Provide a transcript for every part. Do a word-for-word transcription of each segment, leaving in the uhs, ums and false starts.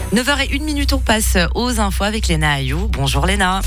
neuf heures zéro une, on passe aux infos avec Léna Ayou. Bonjour Léna.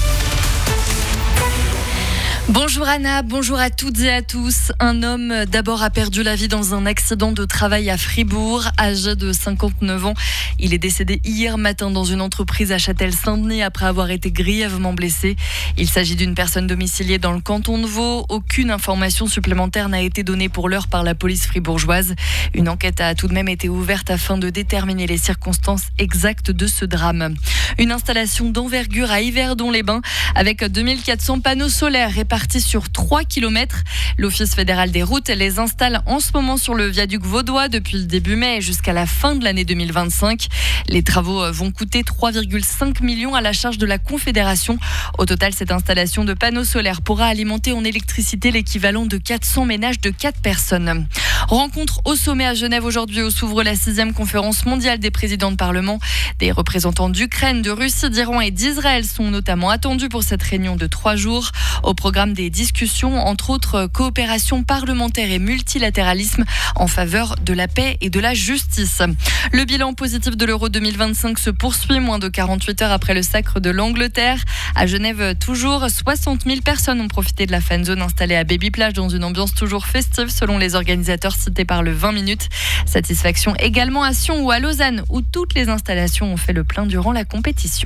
Bonjour Anna, bonjour à toutes et à tous. Un homme d'abord a perdu la vie dans un accident de travail à Fribourg, âgé de cinquante-neuf ans. Il est décédé hier matin dans une entreprise à Châtel-Saint-Denis après avoir été grièvement blessé. Il s'agit d'une personne domiciliée dans le canton de Vaud. Aucune information supplémentaire n'a été donnée pour l'heure par la police fribourgeoise. Une enquête a tout de même été ouverte afin de déterminer les circonstances exactes de ce drame. Une installation d'envergure à Yverdon-les-Bains avec deux mille quatre cents panneaux solaires répartis sur trois kilomètres. L'Office fédéral des routes les installe en ce moment sur le viaduc vaudois depuis le début mai jusqu'à la fin de l'année deux mille vingt-cinq. Les travaux vont coûter trois virgule cinq millions à la charge de la Confédération. Au total, cette installation de panneaux solaires pourra alimenter en électricité l'équivalent de quatre cents ménages de quatre personnes. Rencontre au sommet à Genève aujourd'hui où s'ouvre la sixième conférence mondiale des présidents de parlement. Des représentants d'Ukraine, de Russie, d'Iran et d'Israël sont notamment attendus pour cette réunion de trois jours. Au programme des discussions, entre autres coopération parlementaire et multilatéralisme en faveur de la paix et de la justice. Le bilan positif de l'Euro deux mille vingt-cinq se poursuit moins de quarante-huit heures après le sacre de l'Angleterre. À Genève, toujours, soixante mille personnes ont profité de la fan zone installée à Baby Plage dans une ambiance toujours festive selon les organisateurs cités par le vingt minutes. Satisfaction également à Sion ou à Lausanne où toutes les installations ont fait le plein durant la compétition.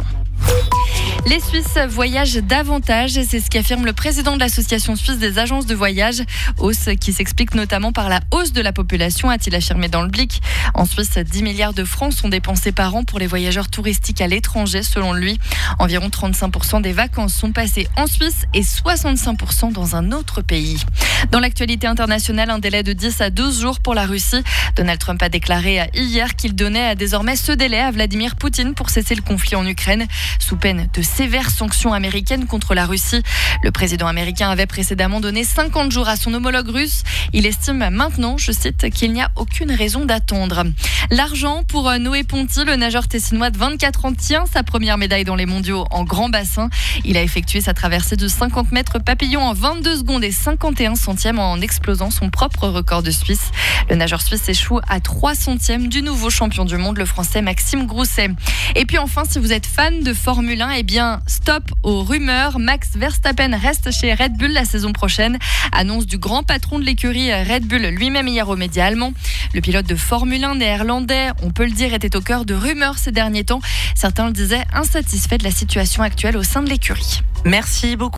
Les Suisses voyagent davantage, c'est ce qu'affirme le président de l'association suisse des agences de voyage. Hausse qui s'explique notamment par la hausse de la population, a-t-il affirmé dans le Blick. En Suisse, dix milliards de francs sont dépensés par an pour les voyageurs touristiques à l'étranger, selon lui. Environ trente-cinq pour cent des vacances sont passées en Suisse et soixante-cinq pour cent dans un autre pays. Dans l'actualité internationale, un délai de dix à douze jours pour la Russie. Donald Trump a déclaré hier qu'il donnait désormais ce délai à Vladimir Poutine pour cesser le conflit en Ukraine, sous peine de sévères sanctions américaines contre la Russie. Le président américain avait précédemment donné cinquante jours à son homologue russe. Il estime maintenant, je cite, qu'il n'y a aucune raison d'attendre. L'argent pour Noé Ponty, le nageur tessinois de vingt-quatre ans, tient sa première médaille dans les mondiaux en grand bassin. Il a effectué sa traversée de cinquante mètres papillon en vingt-deux secondes et cinquante et un centièmes en explosant son propre record de Suisse. Le nageur suisse échoue à trois centièmes du nouveau champion du monde, le français Maxime Grousset. Et puis enfin, si vous êtes fan de Formule un, eh bien stop aux rumeurs. Max Verstappen reste chez Red Bull la saison prochaine. Annonce du grand patron de l'écurie Red Bull lui-même hier aux médias allemands. Le pilote de Formule un néerlandais, on peut le dire, était au cœur de rumeurs ces derniers temps. Certains le disaient insatisfaits de la situation actuelle au sein de l'écurie. Merci beaucoup.